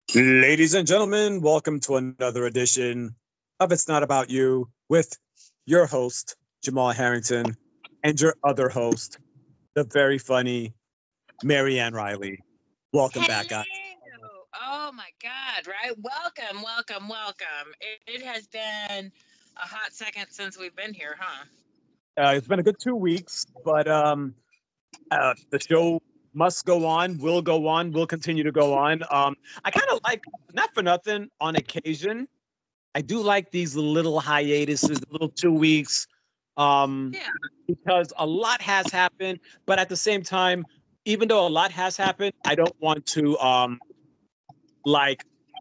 Ladies and gentlemen, welcome to another edition of It's Not About You with your host, Jamal Harrington, and your other host, the very funny Marianne Riley. Welcome back, guys. Hello. Oh my God, right? Welcome, welcome, welcome. It has been a hot second since we've been here, huh? It's been a good 2 weeks, but the show must go on, will go on, will continue to go on. I kind of like, not for nothing, on occasion, I do like these little hiatuses, little 2 weeks, um, Yeah. because a lot has happened. But at the same time, even though a lot has happened, I don't want to like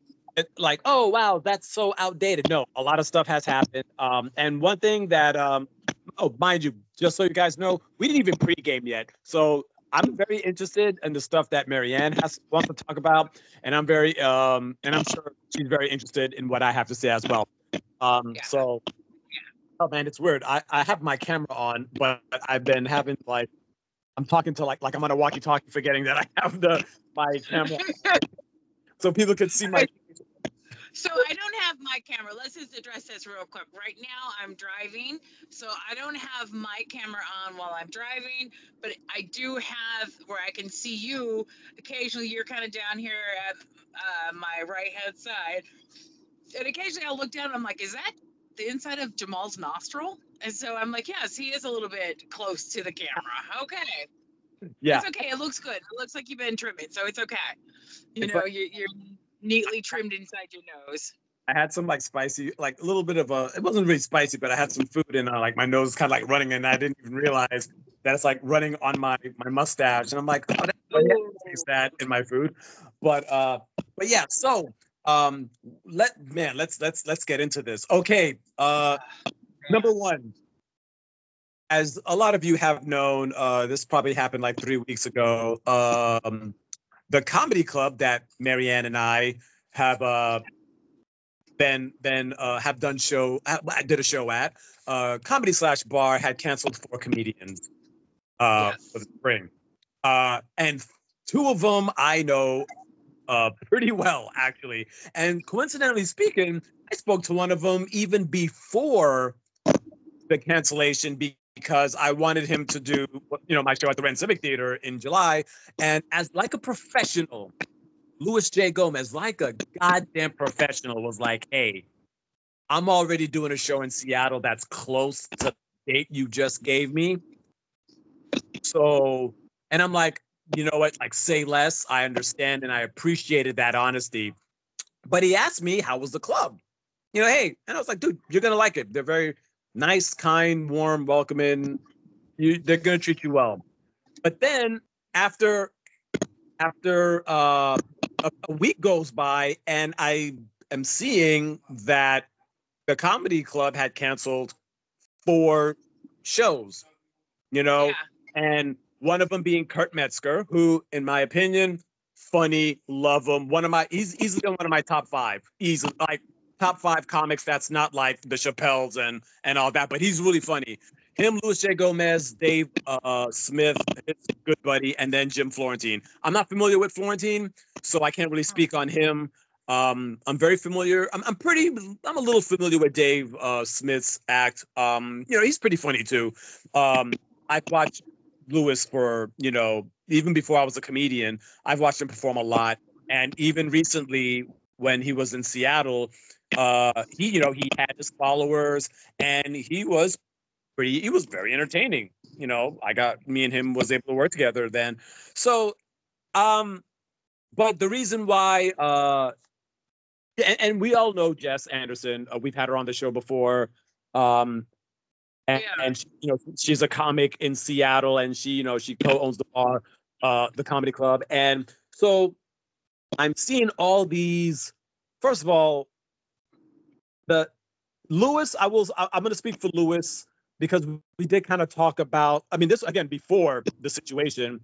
oh wow, that's so outdated. No, a lot of stuff has happened. And one thing that oh, mind you, just so you guys know, we didn't even pregame yet. So I'm very interested in the stuff that Marianne has wants to talk about, and I'm sure she's very interested in what I have to say as well. Yeah. So oh man, it's weird. I have my camera on, but I've been having like I'm talking to like I'm on a walkie-talkie, forgetting that I have the my camera so people can see my. So I don't have my camera. Let's just address this real quick. Right now I'm driving, so I don't have my camera on while I'm driving, but I do have where I can see you. Occasionally you're kind of down here at my right hand side, and occasionally I'll look down and I'm like, is that the inside of Jamal's nostril? And so I'm like, yes, he is a little bit close to the camera. Okay. Yeah, It's okay. It looks good. It looks like you've been trimming, so it's okay. You it's know, like you're neatly trimmed inside your nose. I had some like spicy, like a little bit of a. It wasn't really spicy, but I had some food and like my nose kind of like running, and I didn't even realize that it's like running on my mustache, and I'm like, oh, that's funny. I can taste that in my food, but yeah. So let's get into this. Okay, number one, as a lot of you have known, this probably happened like 3 weeks ago. The comedy club that Marianne and I have been have done show. I did a show at comedy slash bar had canceled 4 comedians for the Yes. spring, and two of them I know pretty well actually. And coincidentally speaking, I spoke to one of them even before the cancellation because I wanted him to do my show at the Rent Civic Theater in July, and as like a professional. Louis J. Gomez, like a goddamn professional, was like, hey, I'm already doing a show in Seattle that's close to the date you just gave me. So, and I'm like, you know what? Like, say less. I understand and I appreciated that honesty. But he asked me, how was the club? Hey. And I was like, dude, you're going to like it. They're very nice, kind, warm, welcoming. They're going to treat you well. But then after a week goes by and I am seeing that the comedy club had canceled 4 shows, you know, Yeah. and one of them being Kurt Metzger, who, in my opinion, funny, love him. He's easily one of my top 5. He's like top 5 comics. That's not like the Chappelles and all that, but he's really funny. Him, Louis J. Gomez, Dave Smith, his good buddy, and then Jim Florentine. I'm not familiar with Florentine, so I can't really speak on him. I'm very familiar. I'm a little familiar with Dave Smith's act. He's pretty funny too. I've watched Lewis for, even before I was a comedian, I've watched him perform a lot. And even recently when he was in Seattle, he had his followers and he was very entertaining. Me and him was able to work together then. So, but the reason why, and we all know Jess Anderson. We've had her on the show before. Yeah. And she, she's a comic in Seattle, and she co-owns the bar, the comedy club. And so I'm seeing all these. First of all, the Lewis. I'm going to speak for Lewis because we did kind of talk about. I mean, this again before the situation.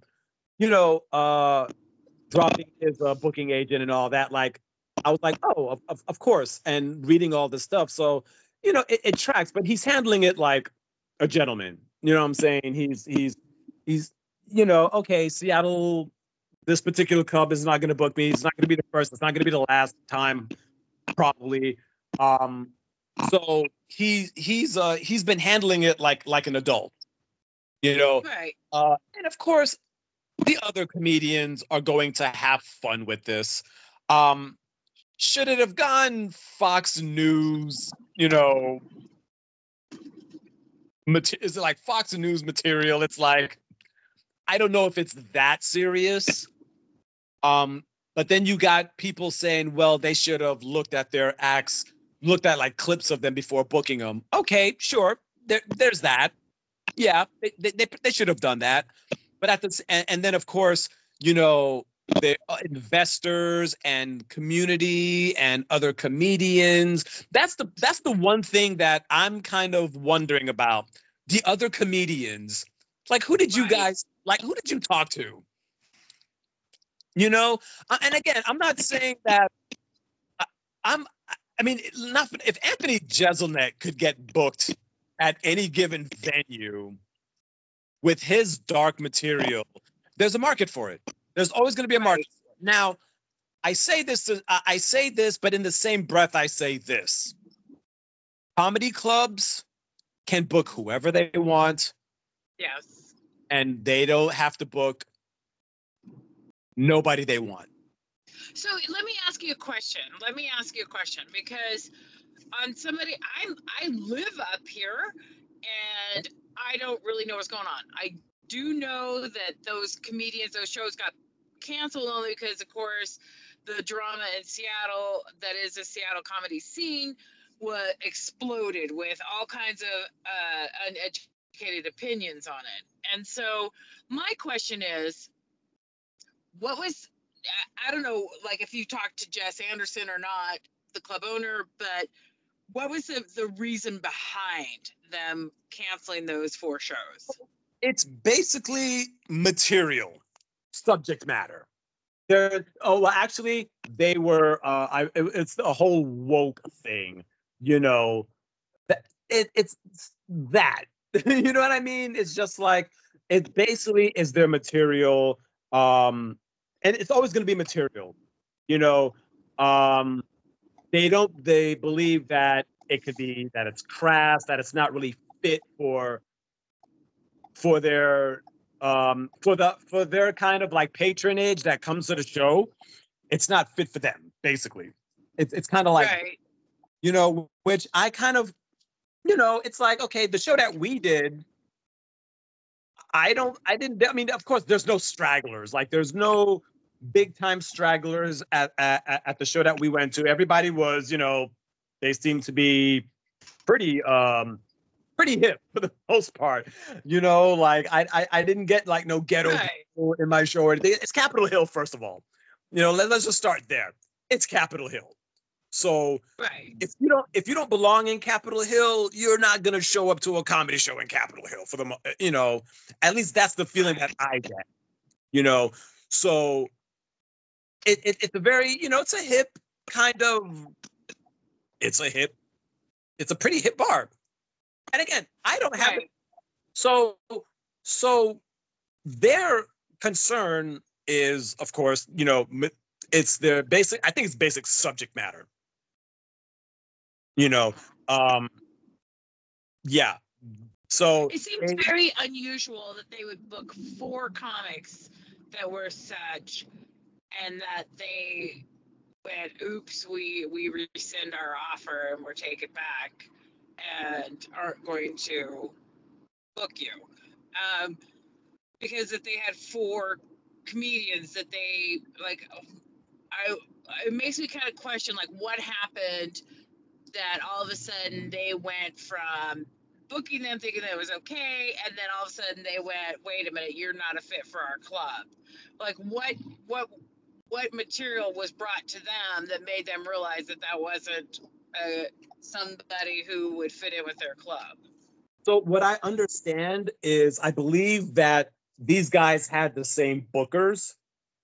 Dropping his booking agent and all that. Like, I was like, oh, of course, and reading all this stuff. So, it tracks, but he's handling it like a gentleman. You know what I'm saying? He's okay, Seattle this particular club is not going to book me. It's not going to be the first. It's not going to be the last time, probably. So he's been handling it like an adult, you know. Right. And of course, the other comedians are going to have fun with this. Should it have gone Fox News? You know, is it like Fox News material? It's like, I don't know if it's that serious. But then you got people saying, well, they should have looked at their acts, looked at like clips of them before booking them. Okay, sure. There's that. Yeah, they should have done that. But and then of course, you know, the investors and community and other comedians. That's the one thing that I'm kind of wondering about. The other comedians, like, who did you guys who did you talk to? You know, and again, I'm not saying that I mean, not if Anthony Jeselnik could get booked at any given venue with his dark material, there's a market for it. There's always going to be a market. Now, I say this, but in the same breath, I say this: comedy clubs can book whoever they want. Yes. And they don't have to book nobody they want. So let me ask you a question. Because on somebody, I live up here, and I don't really know what's going on. I do know that those shows got canceled only because, of course, the drama in Seattle, that is a Seattle comedy scene, exploded with all kinds of uneducated opinions on it. And so my question is, what was, I don't know, like if you talked to Jess Anderson or not, the club owner, but what was the reason behind them canceling those 4 shows? It's basically material, subject matter. Actually, they were. It's a whole woke thing, you know. It's that, you know what I mean? It's just like, it basically is their material, and it's always going to be material, you know. They believe that it could be that it's crass, that it's not really fit for their kind of like patronage that comes to the show. It's not fit for them, basically. It's kind of like, you know, which I kind of, you know, it's like, okay, the show that we did, I mean, of course, there's no stragglers. Like, there's no big time stragglers at the show that we went to. Everybody was, you know, they seemed to be pretty hip for the most part. You know, like I didn't get like no ghetto in my show or anything. It's Capitol Hill, first of all. You know, let's just start there. It's Capitol Hill. So if you don't belong in Capitol Hill, you're not gonna show up to a comedy show in Capitol Hill for the, you know, at least that's the feeling that I get. You know, so it's a very, you know, it's a hip kind of, it's a pretty hip bar. And again, I don't have it. So their concern is, of course, you know, it's their basic, I think it's basic subject matter. You know, yeah. So it seems very unusual that they would book 4 comics that were such, and that they went, oops, we rescind our offer and we're taking it back and aren't going to book you. Because if they had 4 comedians that they, like, it makes me kind of question, like, what happened that all of a sudden they went from booking them thinking that it was okay, and then all of a sudden they went, wait a minute, you're not a fit for our club. Like, what material was brought to them that made them realize that wasn't somebody who would fit in with their club? So what I understand is, I believe that these guys had the same bookers.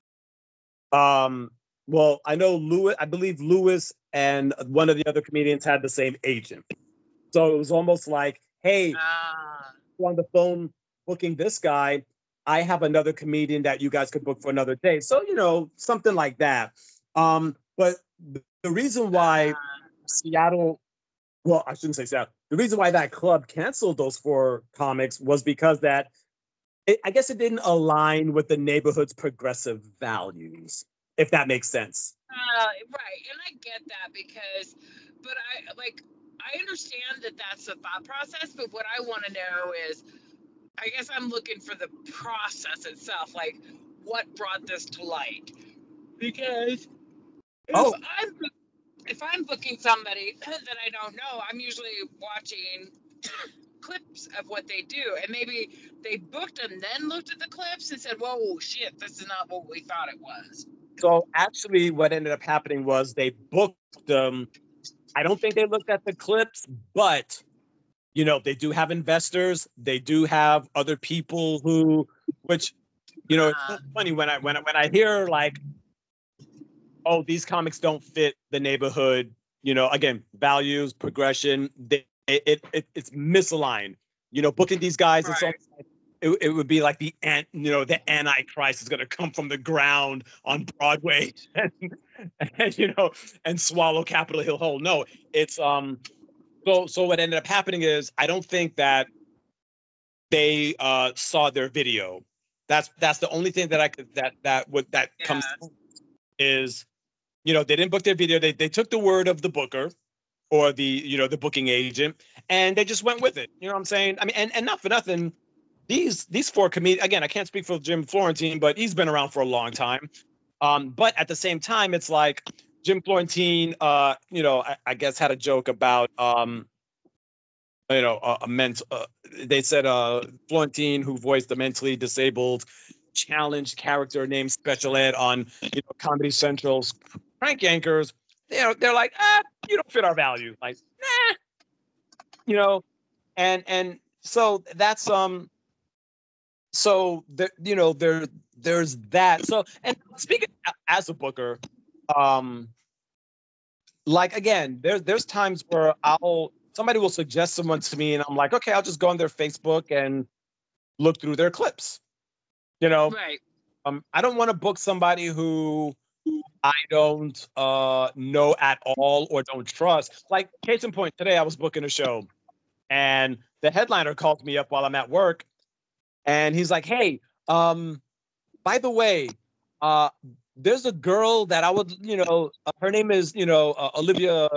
Well, I know I believe Lewis and one of the other comedians had the same agent. So it was almost like, hey, on the phone booking this guy, I have another comedian that you guys could book for another day. So, something like that. But the reason why Seattle, well, I shouldn't say Seattle. The reason why that club canceled those 4 comics was because I guess it didn't align with the neighborhood's progressive values, if that makes sense. Right, and I get that but I understand that that's the thought process, but what I want to know is, I guess I'm looking for the process itself, like what brought this to light, because Oh, if I'm booking somebody that I don't know, I'm usually watching clips of what they do, and maybe they booked them, then looked at the clips and said, "Whoa, shit, this is not what we thought it was." so actually what ended up happening was they booked them. I don't think they looked at the clips, but they do have investors. They do have other people which it's so funny when I hear like, oh, these comics don't fit the neighborhood. Again, values, progression. It's misaligned. Booking these guys, Right. it's almost like it would be like the Antichrist is going to come from the ground on Broadway and swallow Capitol Hill whole. No, it's So what ended up happening is I don't think that they saw their video. That's the only thing that I could that comes is they didn't book their video. They took the word of the booker or the booking agent, and they just went with it. You know what I'm saying? I mean, and not for nothing. These 4 comedians, again, I can't speak for Jim Florentine, but he's been around for a long time. But at the same time, it's like Jim Florentine, I guess had a joke about, they said Florentine, who voiced the mentally disabled, challenged character named Special Ed on Comedy Central's Prank Yankers. They're like, you don't fit our value. Like, and so that's so there's that. So, and speaking as a booker, like again, there's times where somebody will suggest someone to me, and I'm like, okay, I'll just go on their Facebook and look through their clips. Right. I don't want to book somebody who I don't know at all or don't trust. Like, case in point, today I was booking a show, and the headliner called me up while I'm at work, and he's like, hey, by the way, there's a girl that I would, her name is, Olivia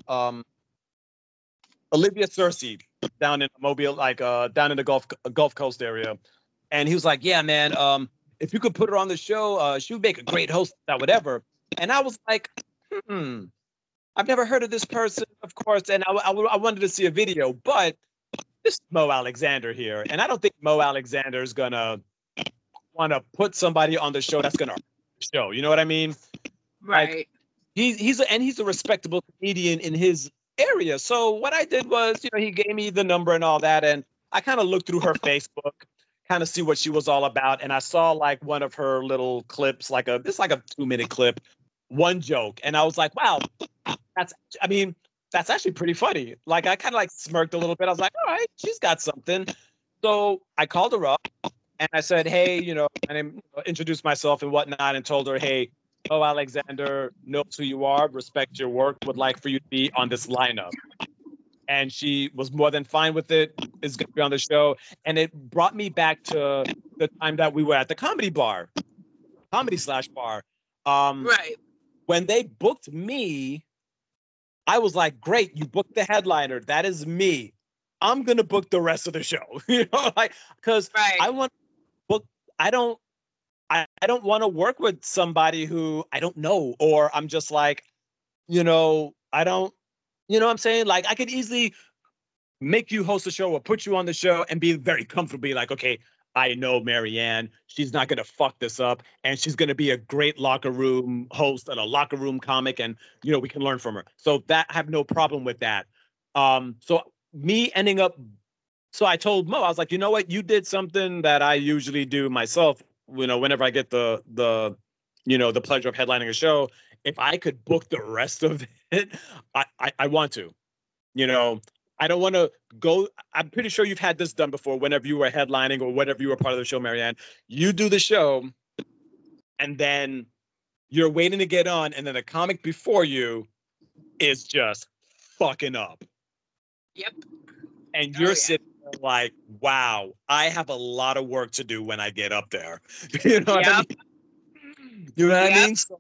Searcy, down in Mobile, like down in the Gulf Coast area. And he was like, yeah, man, if you could put her on the show, she would make a great host, that whatever. And I was like, I've never heard of this person, of course. And I wanted to see a video, but this is Mo Alexander here. And I don't think Mo Alexander is going to want to put somebody on the show that's going to show. You know what I mean? Right. Like, he's a respectable comedian in his area. So what I did was, he gave me the number and all that. And I kind of looked through her Facebook, kind of see what she was all about. And I saw like one of her little clips, it's like a 2-minute clip, one joke. And I was like, wow, that's actually pretty funny. Like, I kind of like smirked a little bit. I was like, all right, she's got something. So I called her up and I said, hey, and introduced myself and whatnot, and told her, hey, Mo Alexander knows who you are, respect your work, would like for you to be on this lineup. And she was more than fine with it, is going to be on the show. And it brought me back to the time that we were at the comedy bar. Right. When they booked me, I was like, great, you booked the headliner. That is me. I'm going to book the rest of the show. Because I want to book, I don't want to work with somebody who I don't know, or I'm just like, I don't, what I'm saying? Like, I could easily make you host a show or put you on the show and be very comfortably like, okay, I know Marianne. She's not going to fuck this up. And she's going to be a great locker room host and a locker room comic. And, we can learn from her. So I have no problem with that. So I told Mo, I was like, you know what? You did something that I usually do myself, whenever I get the pleasure of headlining a show. If I could book the rest of it, I want to, I don't want to go. I'm pretty sure you've had this done before whenever you were headlining or whenever you were part of the show, Marianne. You do the show and then you're waiting to get on, and then a comic before you is just fucking up. Yep. And you're sitting there like, wow, I have a lot of work to do when I get up there. You know what I mean? You know what I mean? So,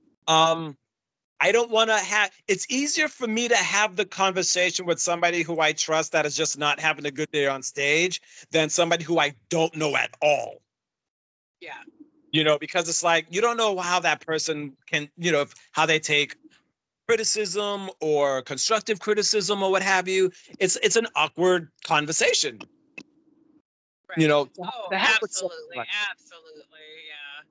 I don't want to have, it's easier for me to have the conversation with somebody who I trust that is just not having a good day on stage than somebody who I don't know at all. Yeah. You know, because it's like, you don't know how that person can, you know, how they take criticism or constructive criticism or what have you. It's an awkward conversation. Right. You know, absolutely. Absolutely. Yeah.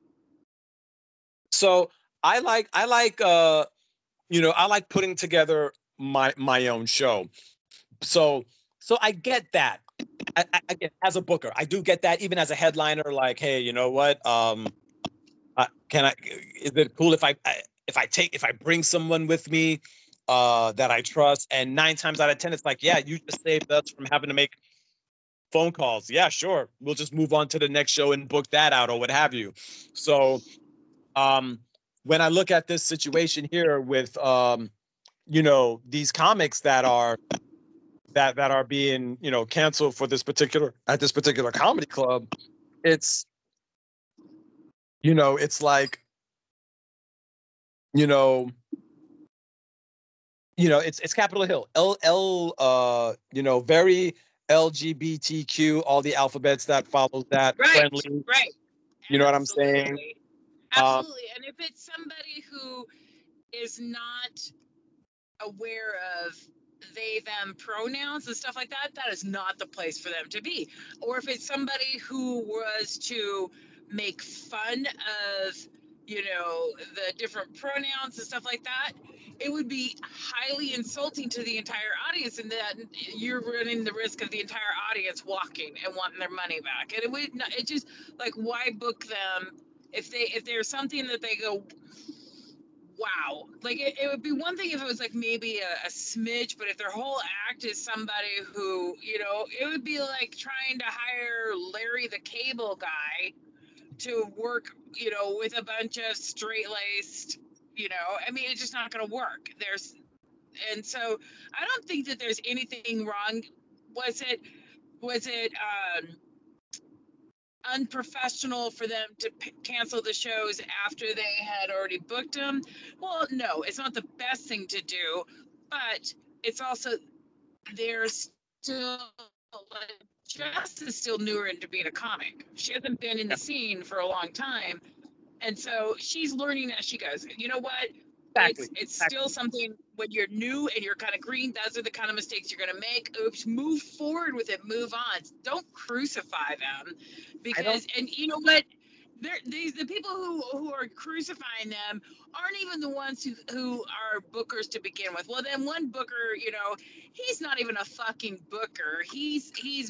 So I like you know, I like putting together my own show. So I get that. I get, as a booker, I do get that. Even as a headliner, like, hey, you know what? Is it cool if I bring someone with me that I trust? And 9 times out of 10, it's like, yeah, you just saved us from having to make phone calls. Yeah, sure. We'll just move on to the next show and book that out or what have you. So when I look at this situation here with you know, these comics that are being, you know, canceled for this particular comedy club, it's, you know, it's like, you know, it's Capitol Hill, you know, very LGBTQ, all the alphabets that follows that, friendly, right. You know what I'm saying? Absolutely. And if it's somebody who is not aware of they, them pronouns and stuff like that, that is not the place for them to be. Or if it's somebody who was to make fun of, you know, the different pronouns and stuff like that, it would be highly insulting to the entire audience, and that you're running the risk of the entire audience walking and wanting their money back. And it would not, it just, like, why book them if there's something that they go, wow, like it would be one thing if it was like maybe a smidge, but if their whole act is somebody who, you know, it would be like trying to hire Larry the Cable Guy to work, you know, with a bunch of straight-laced, you know, I mean, it's just not going to work. And so I don't think that there's anything wrong. Was it unprofessional for them to cancel the shows after they had already booked them? Well, no, it's not the best thing to do, but it's also, there's still, like, Jess is still newer into being a comic. She hasn't been in the scene for a long time, and so she's learning as she goes. You know what? Exactly. It's still something, when you're new and you're kind of green, those are the kind of mistakes you're going to make. Oops, move forward with it, move on. Don't crucify them, because, and you know what? The people who are crucifying them aren't even the ones who are bookers to begin with. Well, then one booker, you know, he's not even a fucking booker. He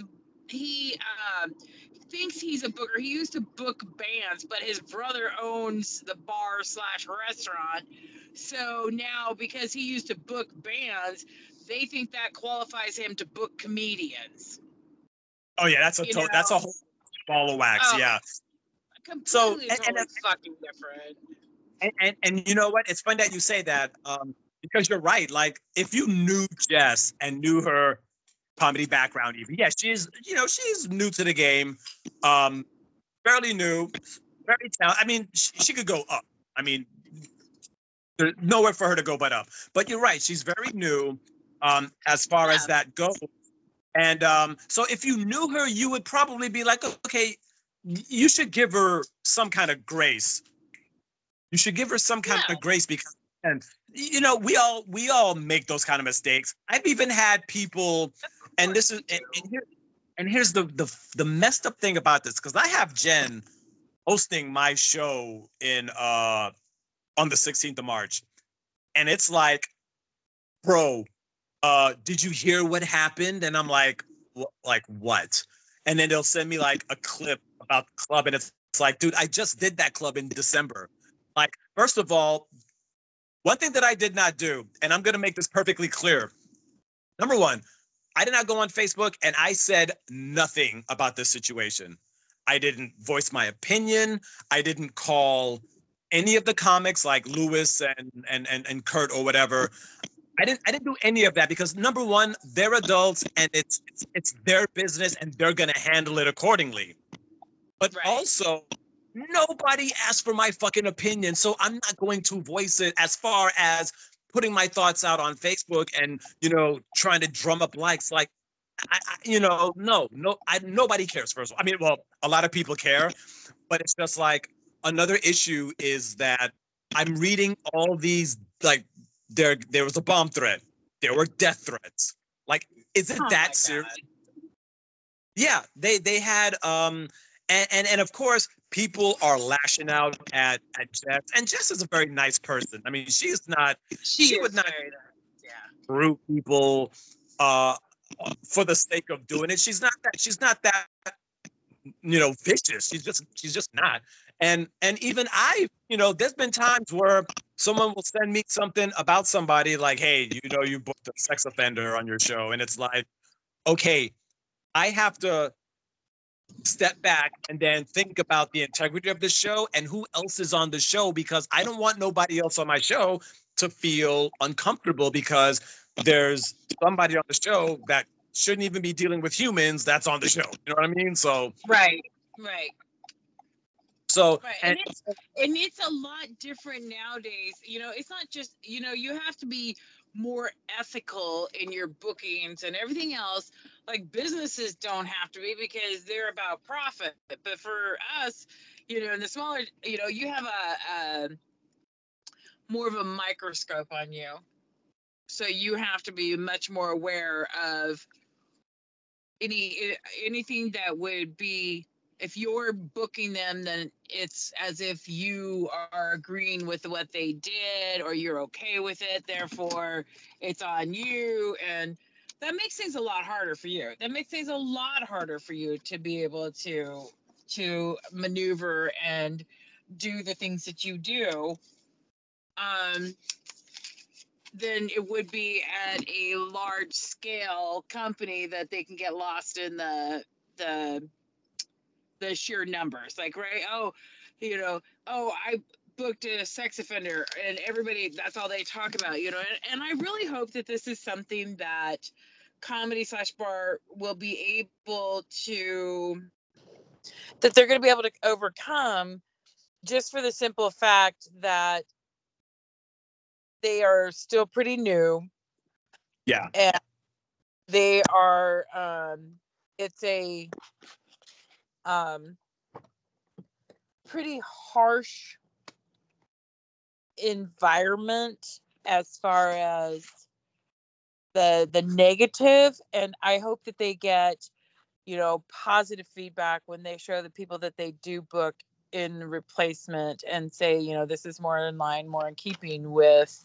thinks he's a booker. He used to book bands, but his brother owns the bar / restaurant. So now, because he used to book bands, they think that qualifies him to book comedians. Oh yeah, that's a whole ball of wax. Yeah. Completely, totally fucking different. And you know what? It's funny that you say that, because you're right. Like, if you knew Jess and knew her comedy background, even, yeah, she's new to the game, fairly new, very talented. I mean, she could go up. I mean, there's nowhere for her to go but up. But you're right, she's very new, as far as that goes. And so if you knew her, you would probably be like, okay, you should give her some kind of grace. You should give her some kind of grace, because, and you know, we all make those kind of mistakes. I've even had people, and this is, and here's the messed up thing about this, because I have Jen hosting my show on the 16th of March, and it's like, bro, did you hear what happened? And I'm like what? And then they'll send me like a clip about the club, and it's like, dude, I just did that club in December. Like, first of all, one thing that I did not do, and I'm going to make this perfectly clear. Number one, I did not go on Facebook and I said nothing about this situation. I didn't voice my opinion. I didn't call any of the comics like Lewis and Kurt or whatever. I didn't do any of that because number one, they're adults and it's their business and they're gonna handle it accordingly. But also, nobody asked for my fucking opinion, so I'm not going to voice it as far as putting my thoughts out on Facebook and trying to drum up likes. Like, nobody cares. First of all, I mean, well, a lot of people care, but it's just like another issue is that I'm reading all these like there was a bomb threat, there were death threats. Like, is it that serious? Yeah, they had and of course people are lashing out at Jess, and Jess is a very nice person. I mean, she would not screw people for the sake of doing it. She's not that vicious. She's just not. And even there's been times where someone will send me something about somebody like, hey, you booked a sex offender on your show, and it's like, okay, I have to step back and then think about the integrity of the show and who else is on the show, because I don't want nobody else on my show to feel uncomfortable because there's somebody on the show that shouldn't even be dealing with humans that's on the show. You know what I mean? So right. So and it's a lot different nowadays. It's not just you have to be more ethical in your bookings and everything else. Like, businesses don't have to be because they're about profit. But for us, in the smaller, you have a more of a microscope on you. So you have to be much more aware of anything that would be, if you're booking them, then it's as if you are agreeing with what they did or you're okay with it. Therefore, it's on you. And that makes things a lot harder for you. That makes things a lot harder for you to be able to maneuver and do the things that you do. Then it would be at a large scale company that they can get lost in the sheer numbers. Like, right? I booked a sex offender, and everybody, that's all they talk about. And I really hope that this is something that Comedy/Bar will be able to, that they're going to be able to overcome, just for the simple fact that they are still pretty new. Yeah. And they are, it's a pretty harsh environment as far as the negative. And I hope that they get, positive feedback when they show the people that they do book in replacement and say, this is more in line, more in keeping with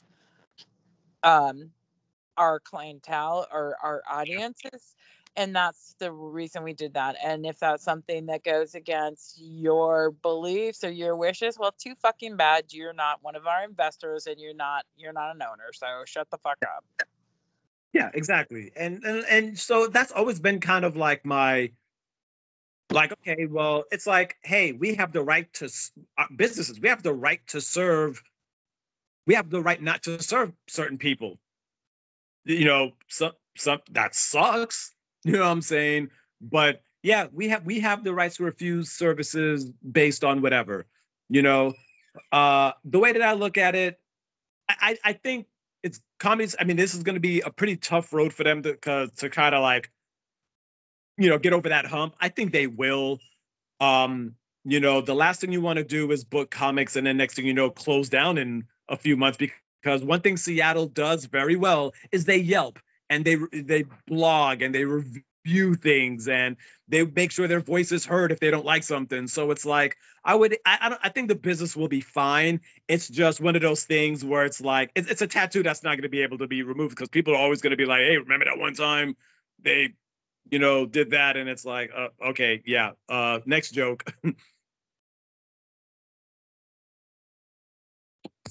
our clientele or our audiences. And that's the reason we did that. And if that's something that goes against your beliefs or your wishes, well, too fucking bad. You're not one of our investors and you're not an owner. So shut the fuck up. Yeah, exactly. And so that's always been kind of like my, like, okay, well, it's like, hey, we have the right to businesses. We have the right to serve. We have the right not to serve certain people. Some that sucks. You know what I'm saying? But yeah, we have the rights to refuse services based on whatever. The way that I look at it, I think it's comedies. I mean, this is going to be a pretty tough road for them to kind of like, get over that hump. I think they will. The last thing you want to do is book comics and then next thing you know, close down in a few months, because one thing Seattle does very well is they Yelp and they blog and they review things and they make sure their voice is heard if they don't like something. So it's like, I think the business will be fine. It's just one of those things where it's like, it's a tattoo that's not going to be able to be removed because people are always going to be like, hey, remember that one time they, did that? And it's like, okay, yeah. Next joke.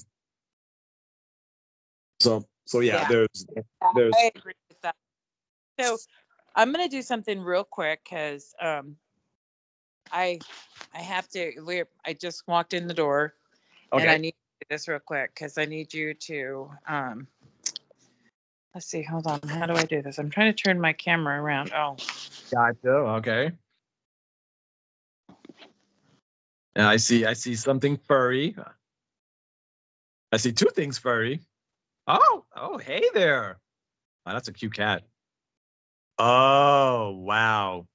So yeah, there's I agree with that. So I'm gonna do something real quick because I have to. I just walked in the door, and I need to do this real quick because I need you to Let's see. Hold on. How do I do this? I'm trying to turn my camera around. Oh, Gotcha. Okay. And I see something furry. I see two things furry. Oh, hey there. Oh, that's a cute cat. Oh, wow.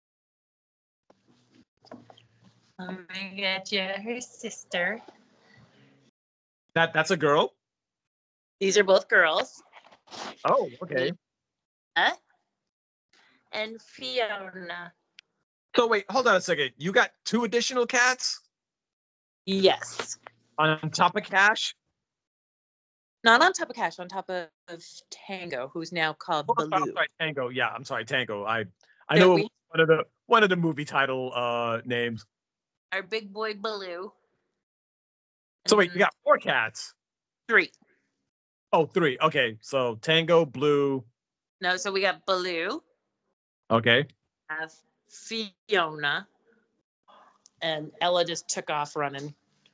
let me get you her sister. That's a girl? These are both girls. Oh, okay. Mia and Fiona. So wait, hold on a second. You got two additional cats Yes. on top of Cash? Not on top of Cash, on top of Tango, who's now called Baloo. I'm sorry, Tango. Yeah, I'm sorry, Tango. I So know we- one of the movie title names. Our big boy Baloo. So wait, you got four cats. 3. Oh, 3. Okay, so Tango, Blue. No, so we got Baloo, Okay. have Fiona, and Ella just took off running.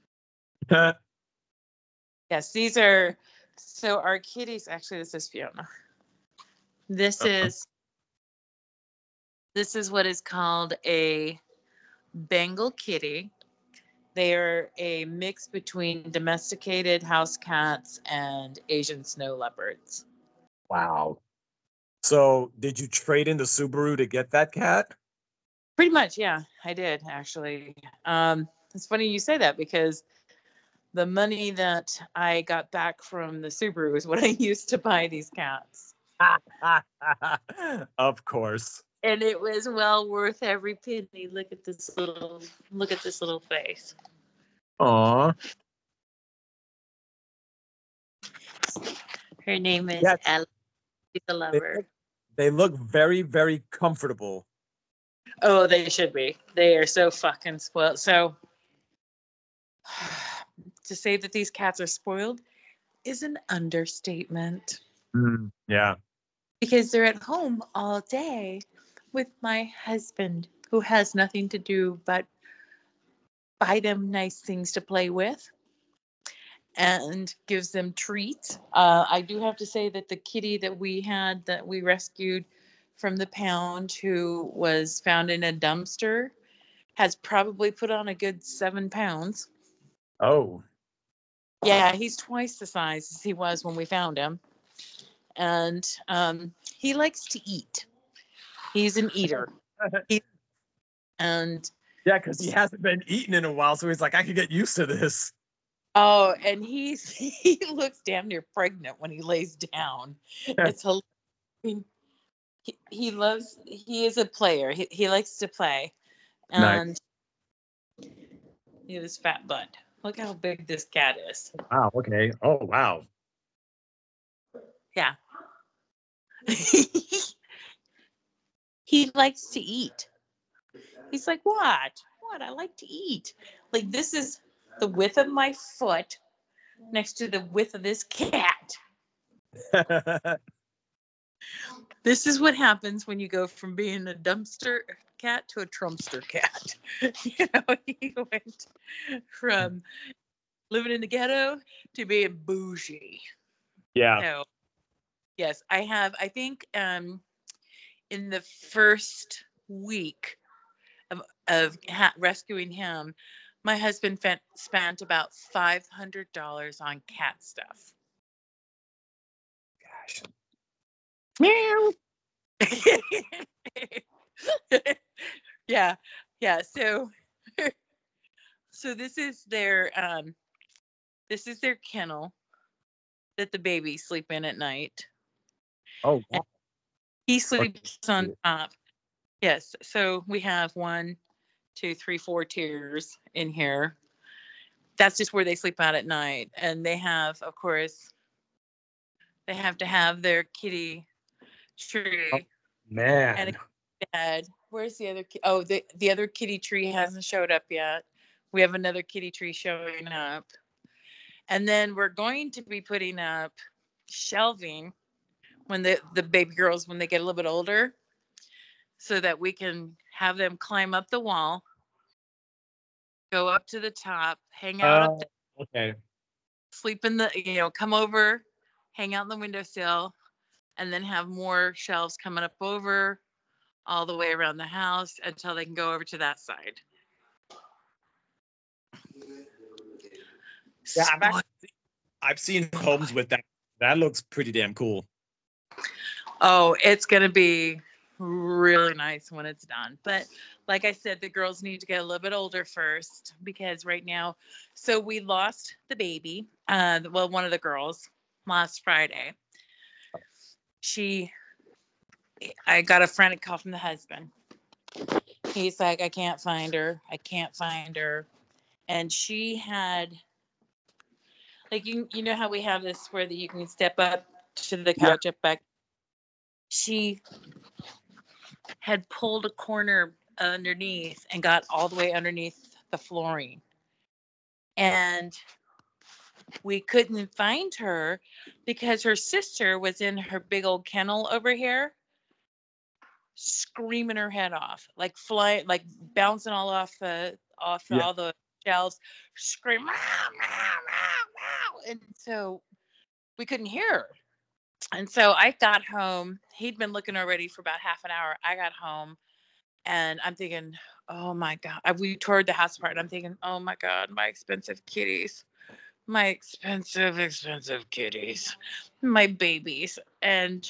Yes, these are, so our kitties, actually this is Fiona. This is what is called a Bengal kitty. They are a mix between domesticated house cats and Asian snow leopards. Wow. So did you trade in the Subaru to get that cat? Pretty much, yeah, I did actually. It's funny you say that because the money that I got back from the Subaru is what I used to buy these cats. Of course. And it was well worth every penny. Look at this little face. Aw. Her name is Yes. Ella. She's a lover. They look very, very comfortable. Oh, they should be. They are so fucking spoiled. So to say that these cats are spoiled is an understatement. Yeah. Because they're at home all day with my husband, who has nothing to do but buy them nice things to play with and gives them treats. I do have to say that the kitty that we had that we rescued from the pound, who was found in a dumpster, has probably put on a good 7 pounds. Oh. Yeah, he's twice the size as he was when we found him. And he likes to eat. He's an eater. And yeah, because he hasn't been eating in a while, so he's like, I could get used to this. oh, and he looks damn near pregnant when he lays down. It's hilarious. I mean, he is a player. He likes to play. And Nice. he has fat butt. Look how big this cat is. Wow, okay. Oh, wow. Yeah. He likes to eat. He's like, what? What? I like to eat. Like, this is the width of my foot next to the width of this cat. This is what happens when you go from being a dumpster cat to a Trumpster cat. You know, he went from living in the ghetto to being bougie. Yeah. So, yes, I think in the first week of rescuing him, my husband spent about $500 on cat stuff. Gosh. Meow. Yeah. So this is their kennel that the babies sleep in at night. Oh, and he sleeps on top. Yes. So we have 1, 2, 3, 4 tiers in here. That's just where they sleep out at night, and they have, of course, they have to have their kitty tree. oh man. And a bed. Where's the other? Oh, the other kitty tree hasn't showed up yet. We have another kitty tree showing up, and then we're going to be putting up shelving when the baby girls, when they get a little bit older, so that we can have them climb up the wall, go up to the top, hang out up there, Okay. sleep in the, come over, hang out in the windowsill, and then have more shelves coming up over all the way around the house until they can go over to that side. Yeah, I've seen homes with that. That looks pretty damn cool. Oh, it's going to be really nice when it's done. But like I said, the girls need to get a little bit older first, because right now, so we lost the baby. Well, one of the girls last Friday. I got a frantic call from the husband. He's like, I can't find her. I can't find her. And she had, like, you know how we have this where you can step up to the couch up back. She had pulled a corner underneath and got all the way underneath the flooring. And we couldn't find her because her sister was in her big old kennel over here, screaming her head off, like flying, like bouncing all off all the shelves, screaming, and so we couldn't hear her. And so I got home. He'd been looking already for about half an hour. I got home and I'm thinking, oh my God. We toured the house apart and I'm thinking, oh my God, my expensive kitties. My expensive kitties. My babies. And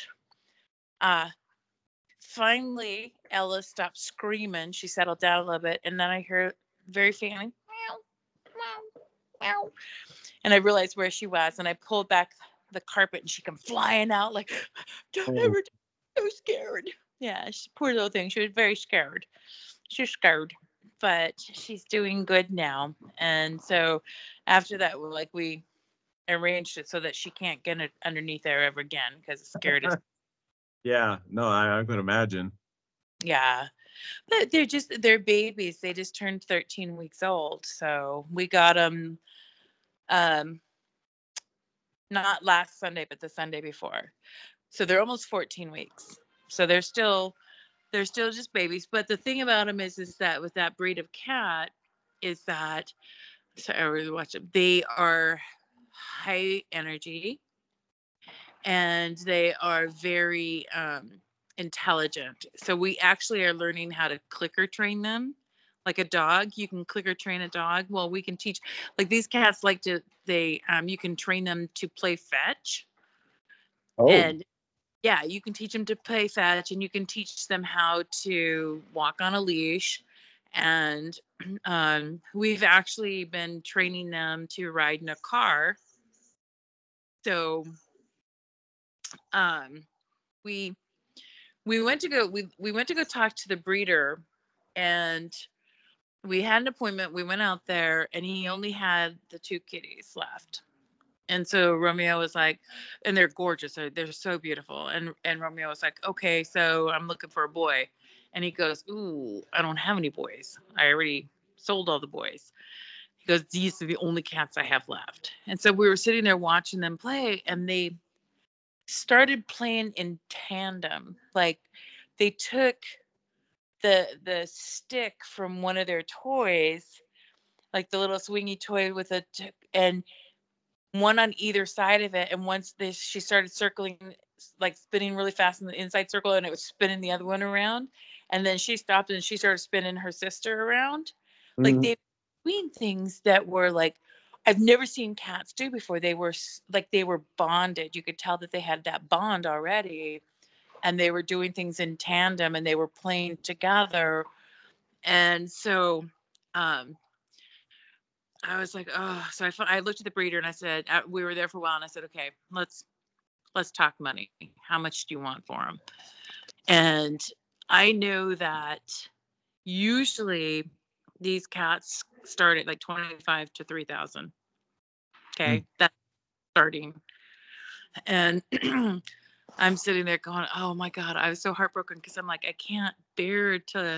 finally Ella stopped screaming. She settled down a little bit. And then I heard very faintly, meow, meow, meow. And I realized where she was. And I pulled back the carpet and she came flying out like, don't ever, so scared. Yeah, poor little thing. She was very scared. She's scared, but she's doing good now. And so after that, we arranged it so that she can't get it underneath there ever again because it's scared. Yeah, no, I can imagine. Yeah, but they're babies. They just turned 13 weeks old. So we got them, not last Sunday, but the Sunday before. So they're almost 14 weeks. So they're still just babies. But the thing about them is that with that breed of cat is that, sorry, I really watch them. They are high energy and they are very intelligent. So we actually are learning how to clicker train them. Like a dog, you can clicker train a dog. Well, we can teach, like these cats you can train them to play fetch. Oh. And yeah, you can teach them to play fetch and you can teach them how to walk on a leash. And we've actually been training them to ride in a car. So we went to go talk to the breeder, and we had an appointment. We went out there and he only had the 2 kitties left. And so Romeo was like, and they're gorgeous. They're so beautiful. And Romeo was like, okay, so I'm looking for a boy. And he goes, ooh, I don't have any boys. I already sold all the boys. He goes, these are the only cats I have left. And so we were sitting there watching them play, and they started playing in tandem. Like they took the stick from one of their toys, like the little swingy toy and one on either side of it. And once she started circling, like spinning really fast in the inside circle, and it was spinning the other one around. And then she stopped and she started spinning her sister around. Like they were doing things that were like, I've never seen cats do before. They were bonded. You could tell that they had that bond already. And they were doing things in tandem and they were playing together. And so, I was like, oh, so I looked at the breeder and I said, we were there for a while and I said, okay, let's talk money. How much do you want for them? And I know that usually these cats start at like 25 to 3,000. Okay. That's starting. And I'm sitting there going, oh my God, I was so heartbroken because I'm like, I can't bear to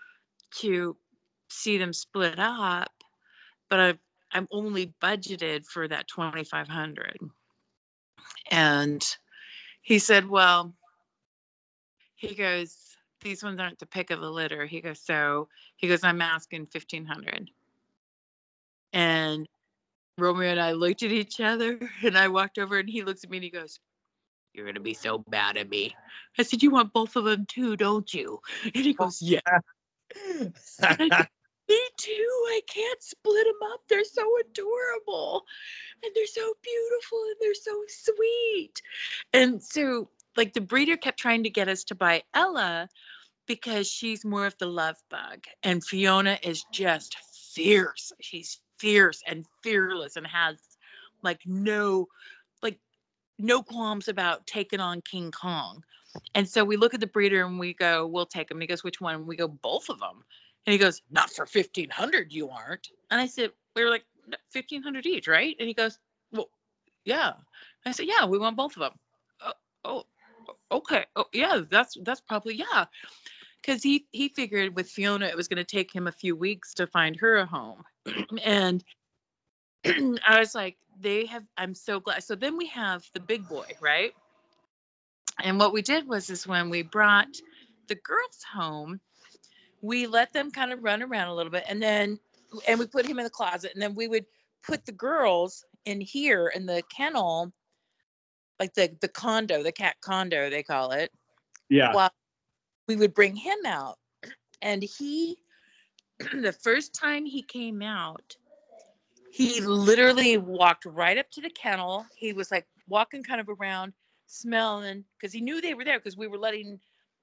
see them split up, but I'm only budgeted for that 2,500. And he said, well, he goes, these ones aren't the pick of the litter. He goes, I'm asking 1,500. And Romeo and I looked at each other, and I walked over, and he looks at me and he goes, you're going to be so bad at me. I said, you want both of them too, don't you? And he goes, yeah. And I said, me too. I can't split them up. They're so adorable. And they're so beautiful. And they're so sweet. And so, like, the breeder kept trying to get us to buy Ella because she's more of the love bug. And Fiona is just fierce. She's fierce and fearless and has, like, no qualms about taking on King Kong. And so we look at the breeder and we go, we'll take him. He goes, which one? We go, both of them. And he goes, not for 1,500, you aren't. And I said, we were like, 1,500 each, right? And he goes, well, yeah. And I said, yeah, we want both of them. Oh, okay. Oh, yeah, that's probably, yeah. Because he figured with Fiona, it was going to take him a few weeks to find her a home. And I was like, I'm so glad. So then we have the big boy, right? And what we did is when we brought the girls home, we let them kind of run around a little bit, and we put him in the closet, and then we would put the girls in here in the kennel, like the condo, the cat condo, they call it. Yeah. While we would bring him out. And the first time he came out, he literally walked right up to the kennel. He was like walking kind of around, smelling, because he knew they were there because we were letting,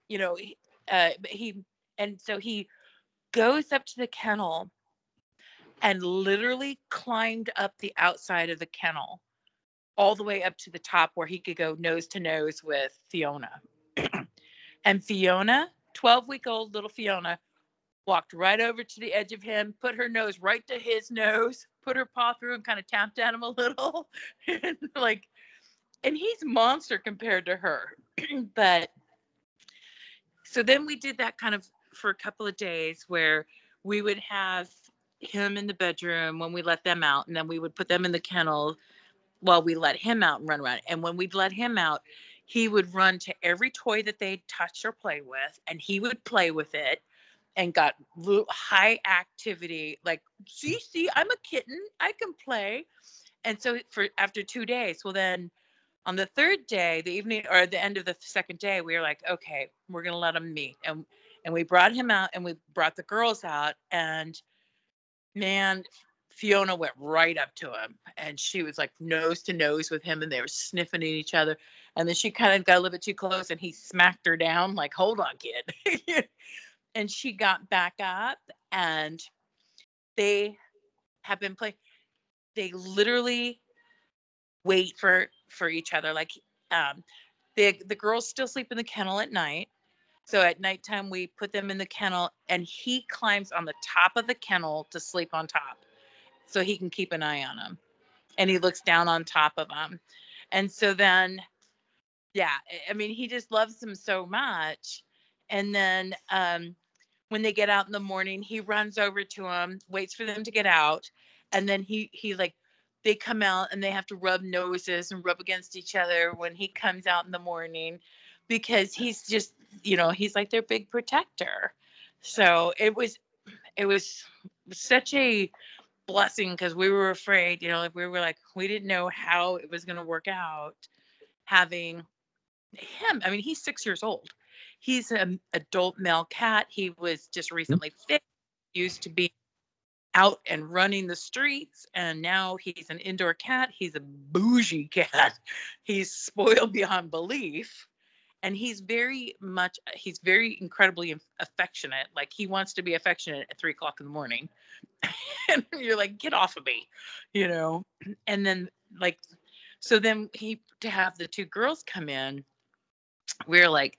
and so he goes up to the kennel and literally climbed up the outside of the kennel all the way up to the top where he could go nose to nose with Fiona. And Fiona, 12-week-old little Fiona, walked right over to the edge of him, put her nose right to his nose, put her paw through and kind of tapped at him a little. And he's a monster compared to her. But so then we did that kind of for a couple of days where we would have him in the bedroom when we let them out, and then we would put them in the kennel while we let him out and run around. And when we'd let him out, he would run to every toy that they'd touch or play with, and he would play with it and got high activity. Like, see, I'm a kitten. I can play. And so after 2 days, well, then on the third day, the evening or the end of the second day, we were like, okay, we're going to let him meet. And we brought him out, and we brought the girls out, and man, Fiona went right up to him, and she was like nose to nose with him, and they were sniffing at each other. And then she kind of got a little bit too close, and he smacked her down like, hold on, kid. And she got back up, and they have been playing. They literally wait for each other. Like, the girls still sleep in the kennel at night. So at nighttime, we put them in the kennel, and he climbs on the top of the kennel to sleep on top so he can keep an eye on them. And he looks down on top of them. And so then, yeah, I mean, he just loves them so much. And then when they get out in the morning, he runs over to them, waits for them to get out. And then he like, they come out and they have to rub noses and rub against each other when he comes out in the morning, because he's just, he's like their big protector. So it was such a blessing, because we were afraid, we didn't know how it was going to work out having him. I mean, he's 6 years old. He's an adult male cat. He was just recently fixed, used to be out and running the streets, and now he's an indoor cat. He's a bougie cat. He's spoiled beyond belief, and he's very incredibly affectionate. Like, he wants to be affectionate at 3 o'clock in the morning. And you're like, get off of me, And then, so then to have the 2 girls come in, we're like,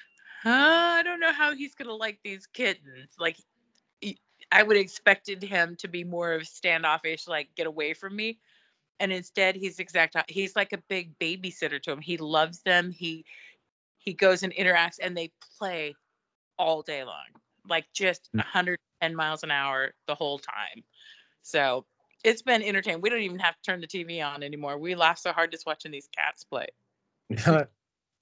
I don't know how he's going to like these kittens. Like, I would have expected him to be more of standoffish, like, get away from me. And instead, he's like a big babysitter to him. He loves them. He goes and interacts, and they play all day long, like just 110 miles an hour the whole time. So it's been entertaining. We don't even have to turn the TV on anymore. We laugh so hard just watching these cats play.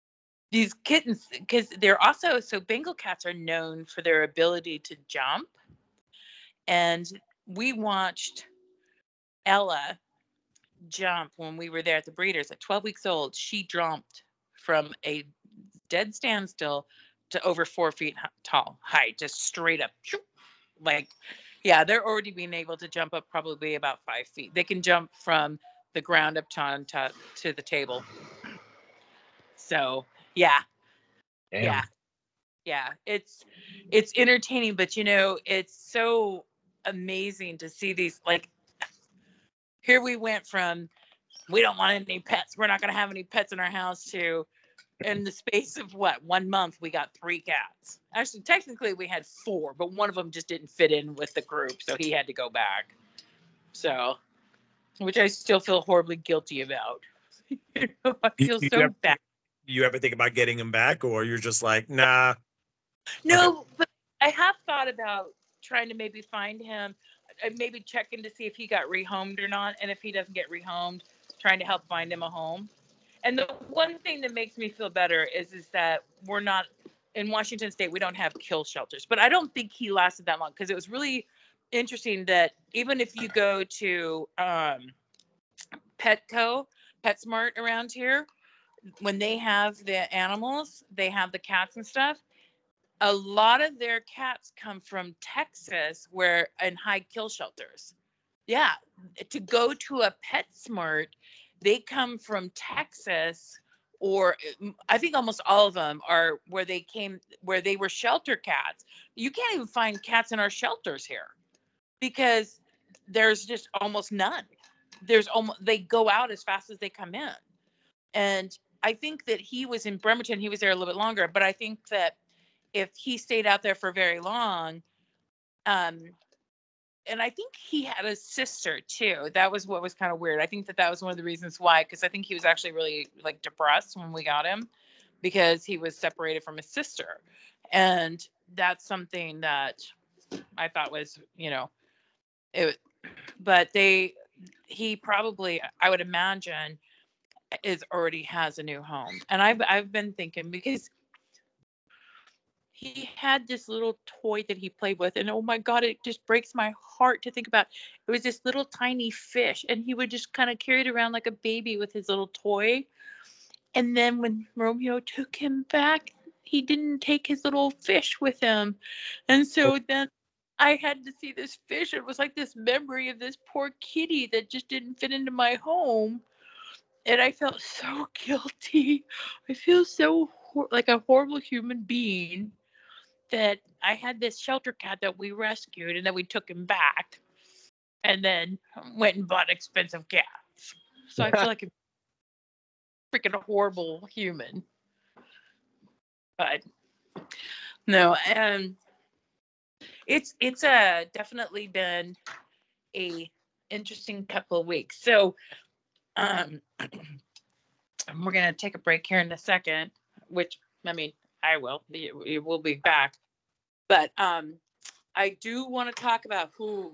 these kittens, because they're also, so Bengal cats are known for their ability to jump. And we watched Ella jump when we were there at the breeders. At 12 weeks old, she jumped from a dead standstill to over 4 feet tall height, just straight up. Like, yeah, they're already being able to jump up probably about 5 feet. They can jump from the ground up to the table. So, yeah. Damn. Yeah. Yeah. It's entertaining, but it's so amazing to see these, like, here we went from, we don't want any pets, we're not going to have any pets in our house, to in the space of 1 month, we got 3 cats. Actually, technically we had 4, but one of them just didn't fit in with the group, so he had to go back. So, which I still feel horribly guilty about. I feel so bad. You ever think about getting him back, or you're just like, nah? No, okay. But I have thought about trying to maybe find him, maybe checking to see if he got rehomed or not, and if he doesn't get rehomed, trying to help find him a home. And the one thing that makes me feel better is that we're not in Washington State. We don't have kill shelters, but I don't think he lasted that long, because it was really interesting that even if you go to Petco, PetSmart around here, when they have the animals, they have the cats and stuff. A lot of their cats come from Texas, where in high kill shelters. Yeah, to go to a PetSmart, they come from Texas, or I think almost all of them are where they were shelter cats. You can't even find cats in our shelters here, because there's just almost none. They go out as fast as they come in. And I think that he was in Bremerton, he was there a little bit longer, but I think that if he stayed out there for very long, and I think he had a sister too. That was what was kind of weird. I think that was one of the reasons why, because I think he was actually really, like, depressed when we got him, because he was separated from his sister. And that's something that I thought was, but he probably, I would imagine, already has a new home. And I've been thinking, because he had this little toy that he played with, and oh my God, it just breaks my heart to think about. It was this little tiny fish, and he would just kind of carry it around like a baby with his little toy. And then when Romeo took him back, he didn't take his little fish with him. And so then I had to see this fish. It was like this memory of this poor kitty that just didn't fit into my home. And I felt so guilty. I feel so like a horrible human being that I had this shelter cat that we rescued, and then we took him back, and then went and bought expensive cats. So I feel like a freaking horrible human. But no, and it's definitely been a interesting couple of weeks. So we're going to take a break here in a second, which, I mean, I will. We'll be back. But I do want to talk about who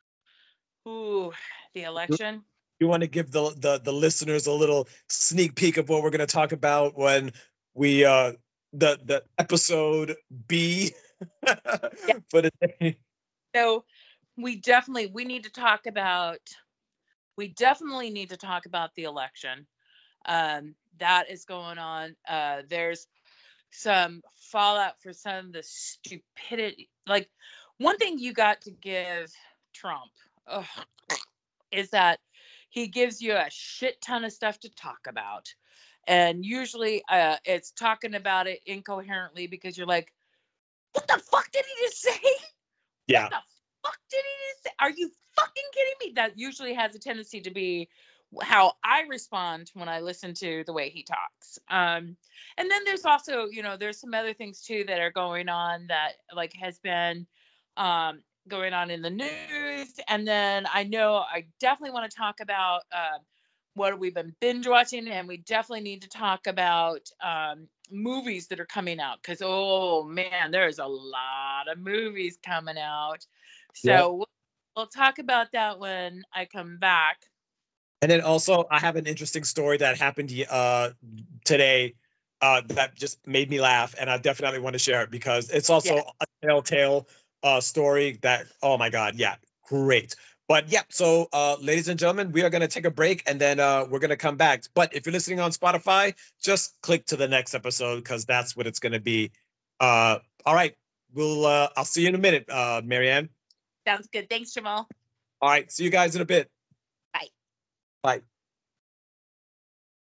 the election. You want to give the listeners a little sneak peek of what we're going to talk about when we the episode B for the day. So we definitely need to talk about the election that is going on. There's some fallout for some of the stupidity. Like, one thing you got to give Trump is that he gives you a shit ton of stuff to talk about. And usually it's talking about it incoherently, because you're like, what the fuck did he just say? Yeah. What the fuck did he just say? Are you fucking kidding me? That usually has a tendency to be how I respond when I listen to the way he talks. And then there's also, there's some other things too that are going on that, like, has been going on in the news. And then I definitely want to talk about what we've been binge watching, and we definitely need to talk about movies that are coming out, because oh man, there's a lot of movies coming out. So we'll talk about that when I come back. And then also, I have an interesting story that happened today that just made me laugh, and I definitely want to share it because it's also a telltale story that, oh my God, yeah, great. But yeah, so ladies and gentlemen, we are going to take a break and then we're going to come back. But if you're listening on Spotify, just click to the next episode because that's what it's going to be. All right, I'll see you in a minute, Marianne. Sounds good. Thanks, Jamal. All right, see you guys in a bit. Bye. Bye.